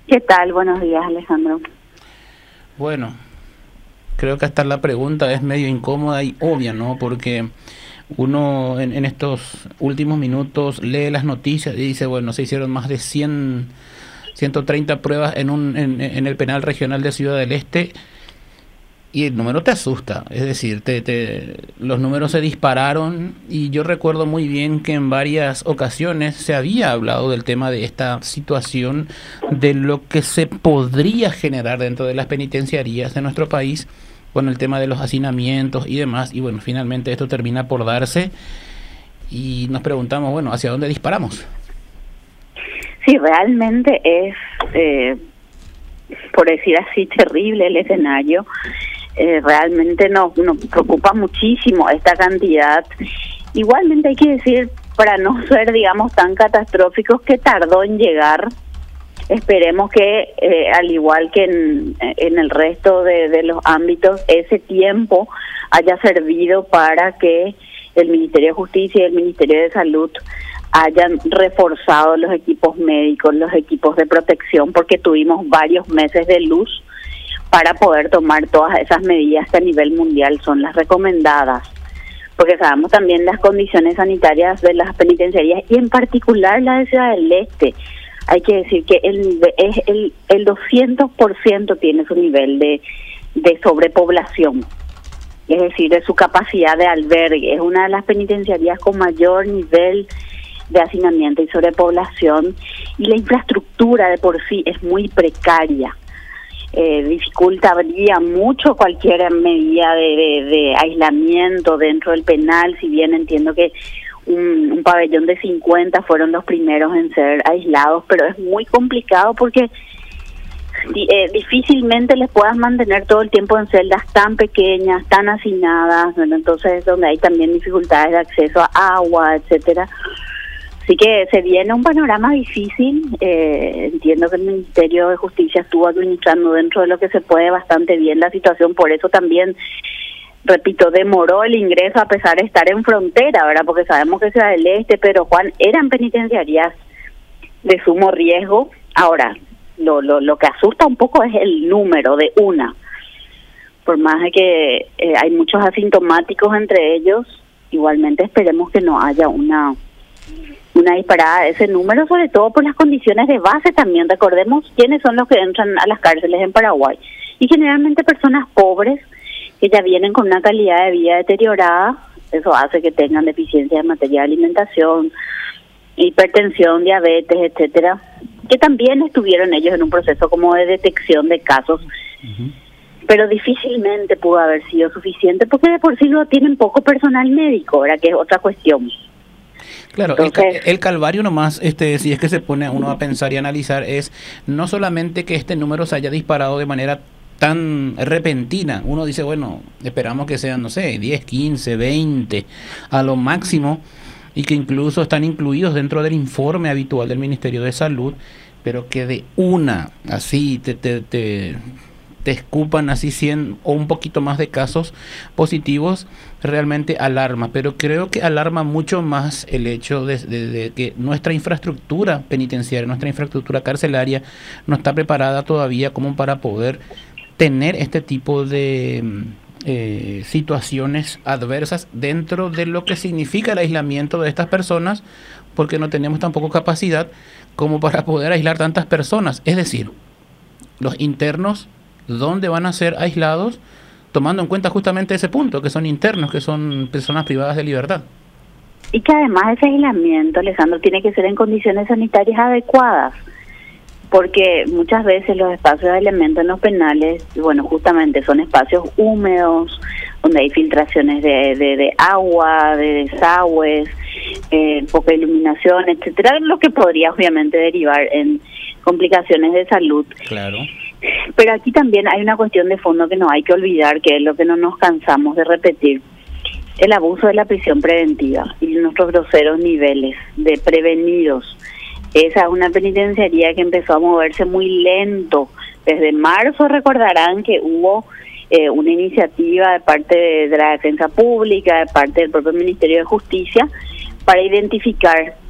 ¿Qué tal? Buenos días, Alejandro. Bueno, creo que hasta la pregunta es medio incómoda y obvia, ¿no? Porque uno en estos últimos minutos lee las noticias y dice, bueno, se hicieron más de 130 pruebas en el penal regional de Ciudad del Este y el número te asusta. Es decir, los números se dispararon y yo recuerdo muy bien que en varias ocasiones se había hablado del tema de esta situación, de lo que se podría generar dentro de las penitenciarías de nuestro país con el tema de los hacinamientos y demás. Y bueno, finalmente esto termina por darse y nos preguntamos, bueno, ¿hacia dónde disparamos? Sí, realmente es, por decir así, terrible el escenario. Realmente nos preocupa muchísimo esta cantidad. Igualmente hay que decir, para no ser, digamos, tan catastróficos, que tardó en llegar. Esperemos que, al igual que en el resto de los ámbitos, ese tiempo haya servido para que el Ministerio de Justicia y el Ministerio de Salud hayan reforzado los equipos médicos, los equipos de protección, porque tuvimos varios meses de luz para poder tomar todas esas medidas que a nivel mundial son las recomendadas, porque sabemos también las condiciones sanitarias de las penitenciarías y en particular la de Ciudad del Este. Hay que decir que el 200% tiene su nivel de sobrepoblación, es decir, de su capacidad de albergue. Es una de las penitenciarías con mayor nivel de hacinamiento y sobrepoblación, y la infraestructura de por sí es muy precaria. Dificultaría mucho cualquier medida de aislamiento dentro del penal, si bien entiendo que un pabellón de 50 fueron los primeros en ser aislados, pero es muy complicado porque difícilmente les puedas mantener todo el tiempo en celdas tan pequeñas, tan hacinadas, ¿no? Entonces es donde hay también dificultades de acceso a agua, etcétera. Así que se viene un panorama difícil. Entiendo que el Ministerio de Justicia estuvo administrando dentro de lo que se puede bastante bien la situación, por eso también, repito, demoró el ingreso a pesar de estar en frontera, ¿verdad? Porque sabemos que Ciudad del Este, Pedro Juan, eran penitenciarías de sumo riesgo. Ahora, lo que asusta un poco es el número de una. Por más de que hay muchos asintomáticos entre ellos, igualmente esperemos que no haya una disparada de ese número, sobre todo por las condiciones de base también. Recordemos quiénes son los que entran a las cárceles en Paraguay. Y generalmente personas pobres que ya vienen con una calidad de vida deteriorada. Eso hace que tengan deficiencias en materia de alimentación, hipertensión, diabetes, etcétera, que también estuvieron ellos en un proceso como de detección de casos. Pero difícilmente pudo haber sido suficiente porque de por sí lo tienen poco personal médico, ¿verdad? Que es otra cuestión. Claro, entonces, el calvario nomás, si es que se pone uno a pensar y analizar, es no solamente que este número se haya disparado de manera tan repentina. Uno dice, bueno, esperamos que sean, no sé, 10, 15, 20 a lo máximo, y que incluso están incluidos dentro del informe habitual del Ministerio de Salud, pero que de una, así, te escupan así 100 o un poquito más de casos positivos, realmente alarma. Pero creo que alarma mucho más el hecho de que nuestra infraestructura penitenciaria, nuestra infraestructura carcelaria no está preparada todavía como para poder tener este tipo de situaciones adversas dentro de lo que significa el aislamiento de estas personas, porque no tenemos tampoco capacidad como para poder aislar tantas personas. Es decir, los internos, ¿dónde van a ser aislados? Tomando en cuenta justamente ese punto, que son internos, que son personas privadas de libertad. Y que además ese aislamiento, Alejandro, tiene que ser en condiciones sanitarias adecuadas, porque muchas veces los espacios de aislamiento en los penales, bueno, justamente son espacios húmedos, donde hay filtraciones de agua, de desagües, poca iluminación, etcétera, lo que podría obviamente derivar en complicaciones de salud. Claro. Pero aquí también hay una cuestión de fondo que no hay que olvidar, que es lo que no nos cansamos de repetir: el abuso de la prisión preventiva y nuestros groseros niveles de prevenidos. Esa es una penitenciaría que empezó a moverse muy lento. Desde marzo recordarán que hubo una iniciativa de parte de la Defensa Pública, de parte del propio Ministerio de Justicia, para identificar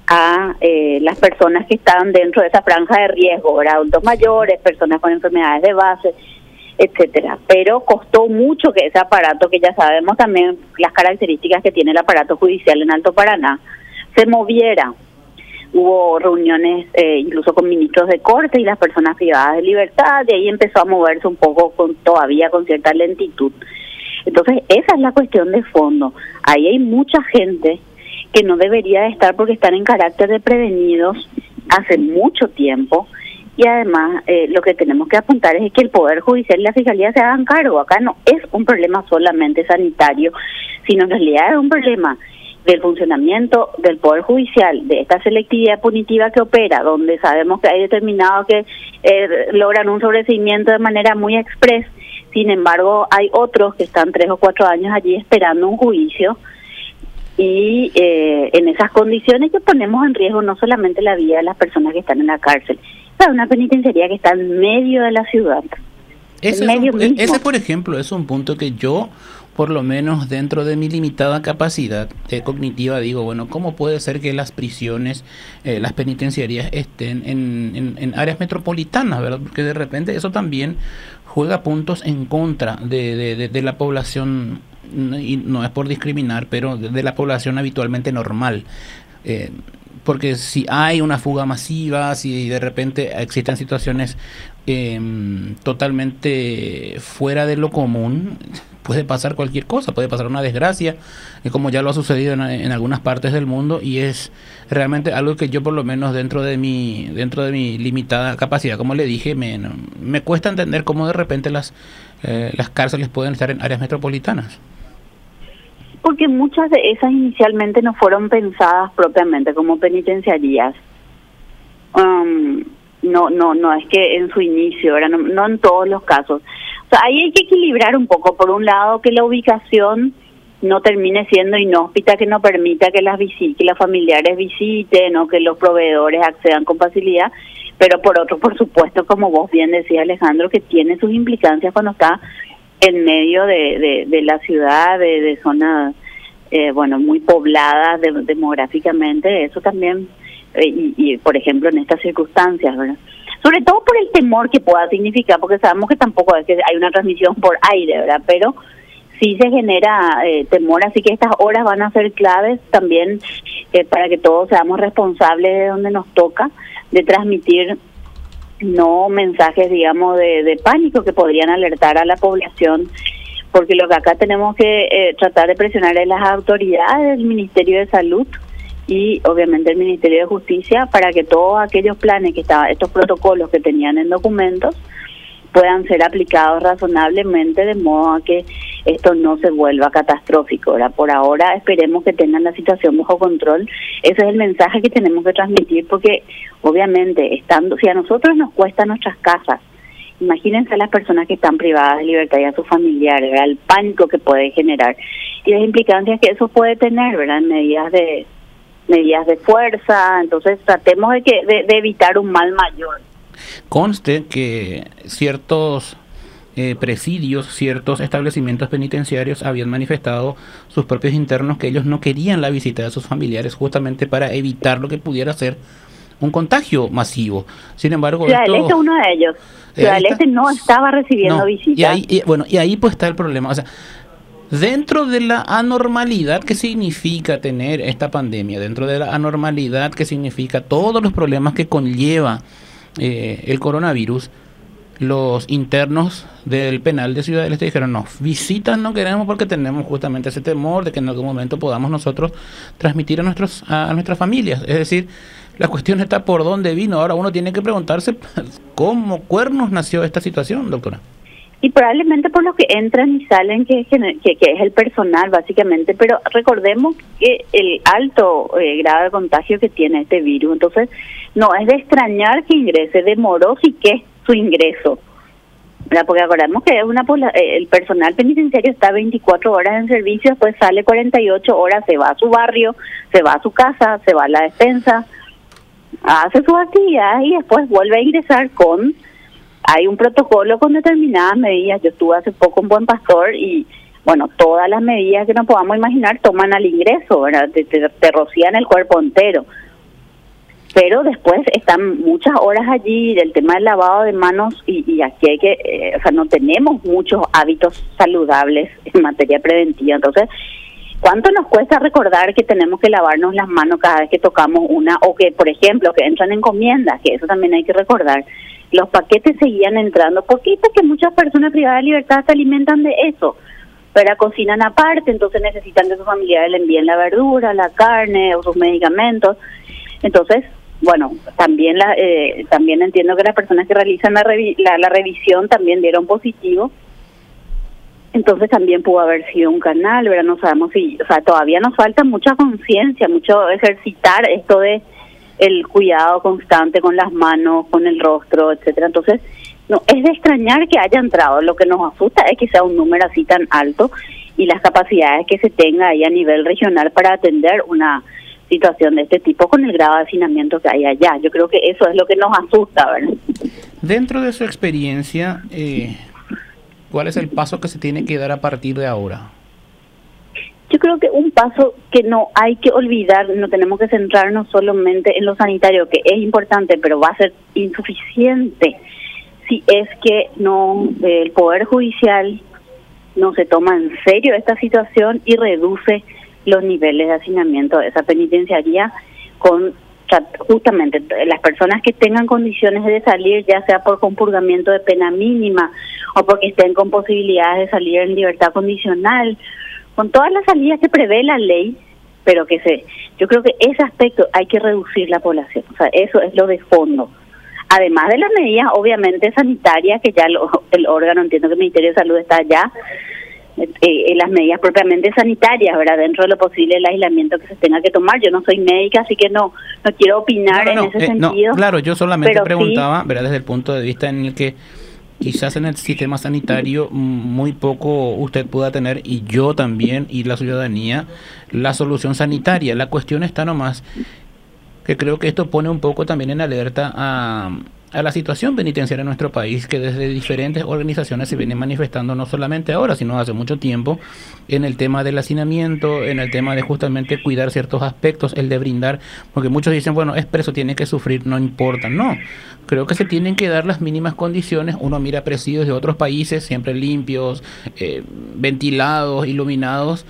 a las personas que estaban dentro de esa franja de riesgo, ¿verdad? Adultos mayores, personas con enfermedades de base, etcétera. Pero costó mucho que ese aparato, que ya sabemos también las características que tiene el aparato judicial en Alto Paraná, se moviera. Hubo reuniones incluso con ministros de corte y las personas privadas de libertad, y ahí empezó a moverse un poco todavía con cierta lentitud. Entonces, esa es la cuestión de fondo. Ahí hay mucha gente que no debería de estar porque están en carácter de prevenidos hace mucho tiempo, y además lo que tenemos que apuntar es que el Poder Judicial y la Fiscalía se hagan cargo. Acá no es un problema solamente sanitario, sino en realidad es un problema del funcionamiento del Poder Judicial, de esta selectividad punitiva que opera, donde sabemos que hay determinados que logran un sobreseimiento de manera muy express. Sin embargo, hay otros que están 3 o 4 años allí esperando un juicio, y en esas condiciones que ponemos en riesgo no solamente la vida de las personas que están en la cárcel, es una penitenciaría que está en medio de la ciudad. Ese, por ejemplo, es un punto que yo, por lo menos dentro de mi limitada capacidad cognitiva, digo, bueno, ¿cómo puede ser que las prisiones, las penitenciarías estén en áreas metropolitanas, ¿verdad? Porque de repente eso también juega puntos en contra de la población, y no es por discriminar, pero de la población habitualmente normal. Porque si hay una fuga masiva, si de repente existen situaciones totalmente fuera de lo común, puede pasar cualquier cosa, puede pasar una desgracia, como ya lo ha sucedido en algunas partes del mundo, y es realmente algo que yo, por lo menos dentro de mi limitada capacidad, como le dije, me cuesta entender cómo de repente las cárceles pueden estar en áreas metropolitanas. Porque muchas de esas inicialmente no fueron pensadas propiamente como penitenciarías. No es que en su inicio, ¿verdad? No en todos los casos. O sea, ahí hay que equilibrar un poco. Por un lado, que la ubicación no termine siendo inhóspita, que no permita que que los familiares visiten o que los proveedores accedan con facilidad. Pero por otro, por supuesto, como vos bien decías, Alejandro, que tiene sus implicancias cuando está en medio de la ciudad, de zonas muy pobladas demográficamente. Eso también, y por ejemplo en estas circunstancias, ¿verdad? Sobre todo por el temor que pueda significar, porque sabemos que tampoco es que hay una transmisión por aire, ¿verdad? Pero sí se genera temor, así que estas horas van a ser claves también para que todos seamos responsables de donde nos toca, de transmitir no mensajes, digamos, de pánico que podrían alertar a la población, porque lo que acá tenemos que tratar de presionar es las autoridades del Ministerio de Salud y obviamente el Ministerio de Justicia, para que todos aquellos planes que estaban, estos protocolos que tenían en documentos, puedan ser aplicados razonablemente, de modo a que esto no se vuelva catastrófico. Ahora, por ahora esperemos que tengan la situación bajo control. Ese es el mensaje que tenemos que transmitir, porque obviamente si a nosotros nos cuesta nuestras casas, imagínense a las personas que están privadas de libertad y a sus familiares, ¿verdad? El pánico que puede generar y las implicancias que eso puede tener, ¿verdad? Medidas de fuerza. Entonces tratemos de evitar un mal mayor. Conste que ciertos presidios, ciertos establecimientos penitenciarios habían manifestado sus propios internos que ellos no querían la visita de sus familiares, justamente para evitar lo que pudiera ser un contagio masivo. Sin embargo, Ciudad del Este es uno de ellos. Ciudad del Este no estaba recibiendo visitas. Y ahí pues está el problema. O sea, dentro de la anormalidad que significa tener esta pandemia, dentro de la anormalidad que significa todos los problemas que conlleva el coronavirus, los internos del penal de Ciudad del Este dijeron: no, visitas no queremos, porque tenemos justamente ese temor de que en algún momento podamos nosotros transmitir a nuestras familias. Es decir, la cuestión está por dónde vino. Ahora uno tiene que preguntarse cómo cuernos nació esta situación, doctora. Y probablemente por lo que entran y salen, que es el personal básicamente, pero recordemos que el alto grado de contagio que tiene este virus, entonces no es de extrañar que ingrese, demoró sí que su ingreso, ¿verdad? Porque acordamos que el personal penitenciario está 24 horas en servicio, después sale 48 horas, se va a su barrio, se va a su casa, se va a la despensa, hace sus actividades y después vuelve a ingresar hay un protocolo con determinadas medidas. Yo estuve hace poco en Buen Pastor y, bueno, todas las medidas que nos podamos imaginar toman al ingreso, ¿verdad? Te rocían el cuerpo entero. pero después están muchas horas allí del tema del lavado de manos y aquí hay que, o sea, no tenemos muchos hábitos saludables en materia preventiva. Entonces, ¿cuánto nos cuesta recordar que tenemos que lavarnos las manos cada vez que tocamos una, o que, por ejemplo, que entran encomiendas, que eso también hay que recordar? Los paquetes seguían entrando. ¿Por qué? Porque muchas personas privadas de libertad se alimentan de eso, pero cocinan aparte, entonces necesitan que sus familiares le envíen la verdura, la carne o sus medicamentos. Entonces, bueno, también también entiendo que las personas que realizan la revisión también dieron positivo. Entonces también pudo haber sido un canal, ¿verdad? No sabemos si, o sea, todavía nos falta mucha conciencia, mucho ejercitar esto de el cuidado constante con las manos, con el rostro, etcétera. Entonces, no es de extrañar que haya entrado. Lo que nos asusta es que sea un número así tan alto y las capacidades que se tenga ahí a nivel regional para atender una situación de este tipo con el grado de hacinamiento que hay allá. Yo creo que eso es lo que nos asusta, ¿verdad? Dentro de su experiencia, ¿cuál es el paso que se tiene que dar a partir de ahora? Yo creo que un paso que no hay que olvidar, no tenemos que centrarnos solamente en lo sanitario, que es importante, pero va a ser insuficiente si es que no el Poder Judicial no se toma en serio esta situación y reduce los niveles de hacinamiento de esa penitenciaría con justamente las personas que tengan condiciones de salir, ya sea por compurgamiento de pena mínima o porque estén con posibilidades de salir en libertad condicional, con todas las salidas que prevé la ley, pero yo creo que ese aspecto hay que reducir la población, o sea, eso es lo de fondo. Además de las medidas, obviamente, sanitarias, que ya el órgano, entiendo que el Ministerio de Salud está allá, las medidas propiamente sanitarias, ¿verdad? Dentro de lo posible el aislamiento que se tenga que tomar. Yo no soy médica, así que no quiero opinar en ese sentido. No, claro, yo solamente preguntaba, sí, ¿verdad? Desde el punto de vista en el que quizás en el sistema sanitario muy poco usted pueda tener, y yo también, y la ciudadanía, la solución sanitaria. La cuestión está nomás que creo que esto pone un poco también en alerta a la situación penitenciaria en nuestro país, que desde diferentes organizaciones se vienen manifestando, no solamente ahora, sino hace mucho tiempo, en el tema del hacinamiento, en el tema de justamente cuidar ciertos aspectos, el de brindar, porque muchos dicen, bueno, es preso, tiene que sufrir, no importa. No, creo que se tienen que dar las mínimas condiciones. Uno mira presidios de otros países, siempre limpios, ventilados, iluminados,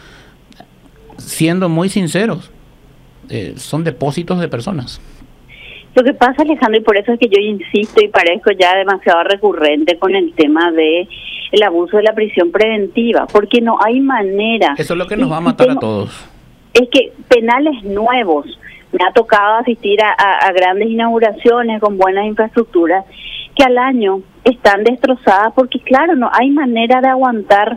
siendo muy sinceros, son depósitos de personas. Lo que pasa, Alejandro, y por eso es que yo insisto y parezco ya demasiado recurrente con el tema de el abuso de la prisión preventiva, porque no hay manera. Eso es lo que nos va a matar a todos. Es que penales nuevos, me ha tocado asistir a grandes inauguraciones con buenas infraestructuras, que al año están destrozadas porque, claro, no hay manera de aguantar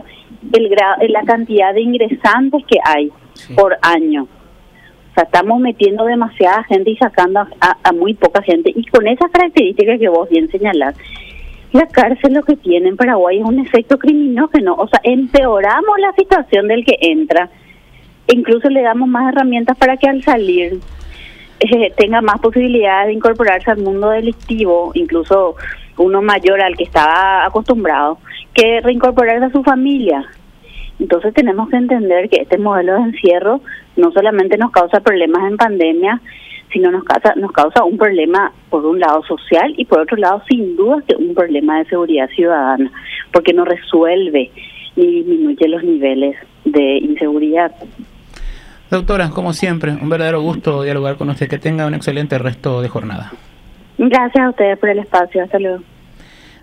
la cantidad de ingresantes que hay por año. O sea, estamos metiendo demasiada gente y sacando a muy poca gente. Y con esas características que vos bien señalás, la cárcel lo que tiene en Paraguay es un efecto criminógeno. O sea, empeoramos la situación del que entra. E incluso le damos más herramientas para que al salir tenga más posibilidades de incorporarse al mundo delictivo, incluso uno mayor al que estaba acostumbrado, que reincorporarse a su familia. Entonces tenemos que entender que este modelo de encierro no solamente nos causa problemas en pandemia, sino nos causa un problema, por un lado, social, y por otro lado, sin duda, que un problema de seguridad ciudadana, porque no resuelve ni disminuye los niveles de inseguridad. Doctora, como siempre, un verdadero gusto dialogar con usted. Que tenga un excelente resto de jornada. Gracias a ustedes por el espacio. Hasta luego.